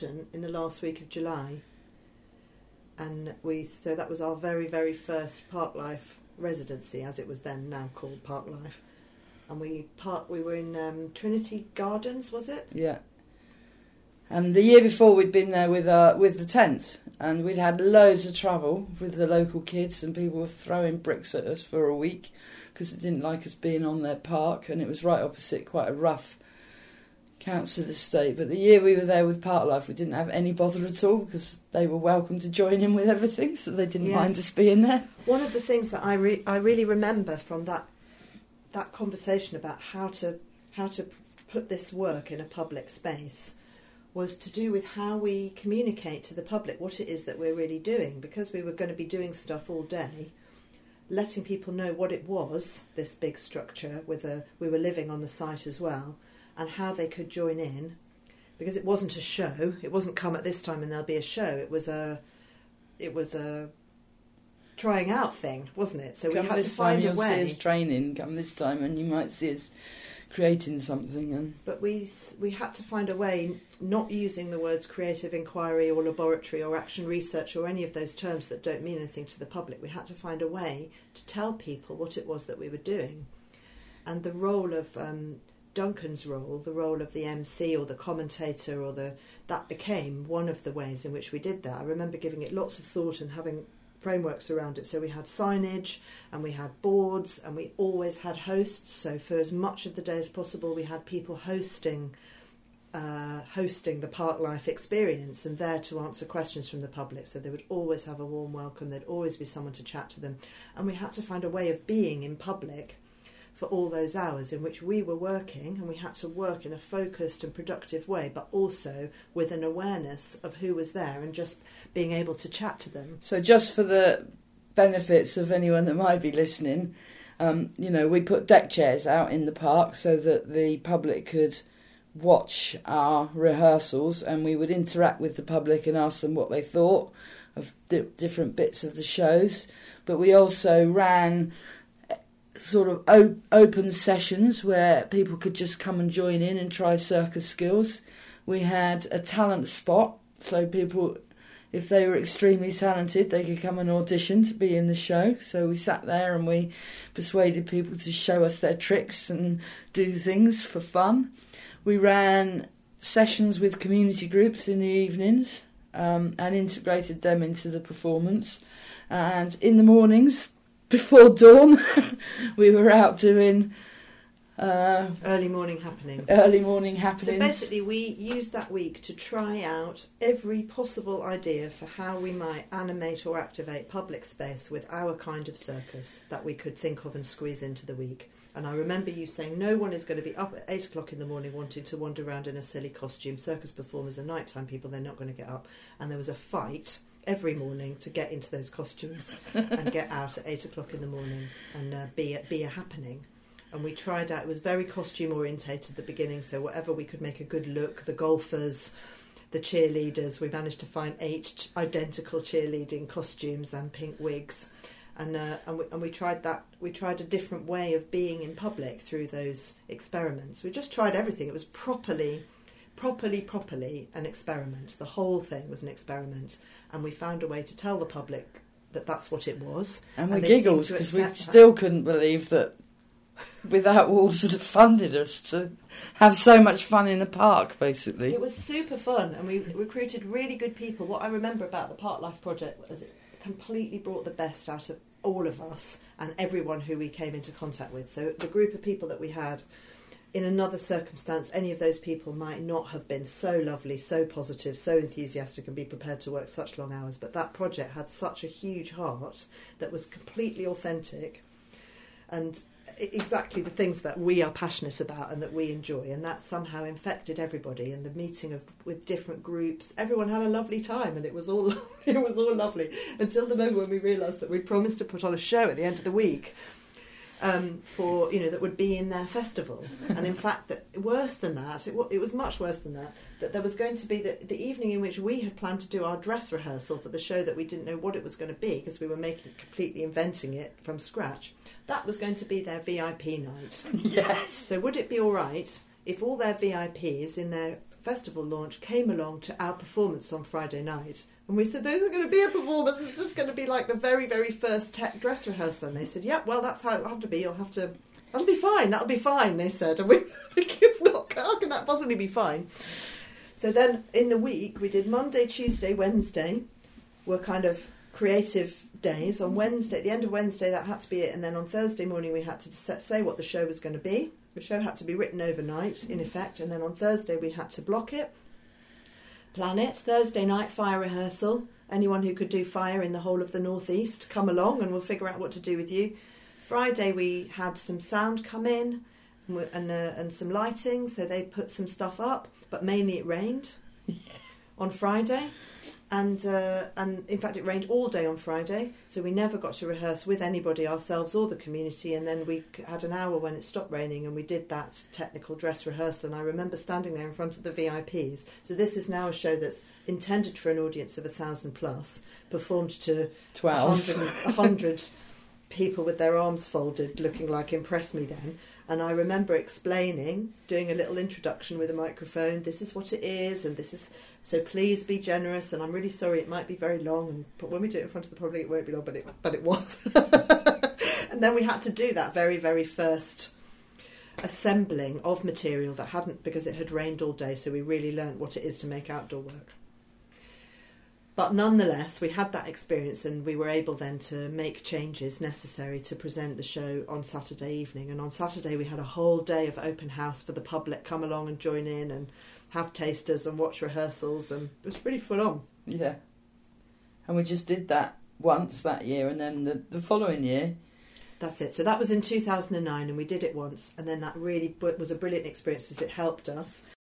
London in the last week of July, and so that was our very, very first Parklife residency, as it was then now called Parklife. And we were in Trinity Gardens, was it? Yeah. And the year before we'd been there with the tent, and we'd had loads of trouble with the local kids, and people were throwing bricks at us for a week because they didn't like us being on their park, and it was right opposite quite a rough council estate. But the year we were there with Parklife, we didn't have any bother at all because they were welcome to join in with everything, so they didn't mind us being there. One of the things that I really remember from that conversation about how to put this work in a public space was to do with how we communicate to the public what it is that we're really doing, because we were going to be doing stuff all day, letting people know what it was, this big structure we were living on the site as well, and how they could join in, because it wasn't a show. It wasn't come at this time and there'll be a show. It was a trying out thing, wasn't it? So we had to find a way. You'll see us training. Come this time, and you might see us creating something. But we had to find a way, not using the words creative inquiry or laboratory or action research or any of those terms that don't mean anything to the public. We had to find a way to tell people what it was that we were doing, and the role of Duncan's role, the role of the MC or the commentator that became one of the ways in which we did that. I remember giving it lots of thought and having frameworks around it. So we had signage and we had boards, and we always had hosts. So for as much of the day as possible, we had people hosting the Parklife experience and there to answer questions from the public. So they would always have a warm welcome. There'd always be someone to chat to them. And we had to find a way of being in public for all those hours in which we were working, and we had to work in a focused and productive way, but also with an awareness of who was there and just being able to chat to them. So just for the benefits of anyone that might be listening, we put deck chairs out in the park so that the public could watch our rehearsals, and we would interact with the public and ask them what they thought of different bits of the shows. But we also ran sort of open sessions where people could just come and join in and try circus skills. We had a talent spot, so people, if they were extremely talented, they could come and audition to be in the show. So we sat there and we persuaded people to show us their tricks and do things for fun. We ran sessions with community groups in the evenings and integrated them into the performance. And in the mornings, before dawn, we were out doing early morning happenings. So basically we used that week to try out every possible idea for how we might animate or activate public space with our kind of circus that we could think of and squeeze into the week. And I remember you saying no one is going to be up at 8 o'clock in the morning wanting to wander around in a silly costume. Circus performers are nighttime people, they're not going to get up. And there was a fight every morning to get into those costumes and get out at 8 o'clock in the morning and be a happening. And we tried out, it was very costume orientated at the beginning, so whatever we could make a good look, the golfers, the cheerleaders, we managed to find 8 identical cheerleading costumes and pink wigs. And we tried that. We tried a different way of being in public through those experiments. We just tried everything. It was properly an experiment. The whole thing was an experiment, and we found a way to tell the public that that's what it was. And we giggled because we still couldn't believe that Without Walls would have funded us to have so much fun in the park, basically. It was super fun, and we recruited really good people. What I remember about the Parklife project was it completely brought the best out of all of us and everyone who we came into contact with. So the group of people that we had, in another circumstance, any of those people might not have been so lovely, so positive, so enthusiastic and be prepared to work such long hours. But that project had such a huge heart that was completely authentic and exactly the things that we are passionate about and that we enjoy, and that somehow infected everybody. And the meeting with different groups, everyone had a lovely time, and it was all lovely until the moment when we realised that we'd promised to put on a show at the end of the week. That would be in their festival. And in fact, worse than that, it was much worse than that, that there was going to be the evening in which we had planned to do our dress rehearsal for the show that we didn't know what it was going to be because we were completely inventing it from scratch. That was going to be their VIP night. Yes. So would it be all right if all their VIPs in their festival launch came along to our performance on Friday night. And we said, "There's going to be a performance. It's just going to be like the very, very first tech dress rehearsal." And they said, "Yep, well, that's how it'll have to be. That'll be fine. That'll be fine," they said. And we think it's not, how can that possibly be fine? So then in the week, we did Monday, Tuesday, Wednesday were kind of creative days. On Wednesday, at the end of Wednesday, that had to be it. And then on Thursday morning, we had to say what the show was going to be. The show had to be written overnight, in effect. And then on Thursday, we had to block it, plan it. Thursday night, fire rehearsal. Anyone who could do fire in the whole of the North East, come along and we'll figure out what to do with you. Friday, we had some sound come in and some lighting, so they put some stuff up, but mainly it rained on Friday. And in fact, it rained all day on Friday, so we never got to rehearse with anybody, ourselves or the community. And then we had an hour when it stopped raining, and we did that technical dress rehearsal. And I remember standing there in front of the VIPs. So this is now a show that's intended for an audience of 1,000 plus, performed to 100 people with their arms folded, looking like "Impress Me Then." And I remember explaining, doing a little introduction with a microphone, this is what it is, and this is, so please be generous, and I'm really sorry it might be very long, but when we do it in front of the public it won't be long, but it was. And then we had to do that very, very first assembling of material that hadn't, because it had rained all day, so we really learnt what it is to make outdoor work. But nonetheless, we had that experience, and we were able then to make changes necessary to present the show on Saturday evening. And on Saturday, we had a whole day of open house for the public. Come along and join in and have tasters and watch rehearsals, and it was pretty full on. Yeah. And we just did that once that year, and then the following year. That's it. So that was in 2009, and we did it once, and then that really was a brilliant experience, as it helped us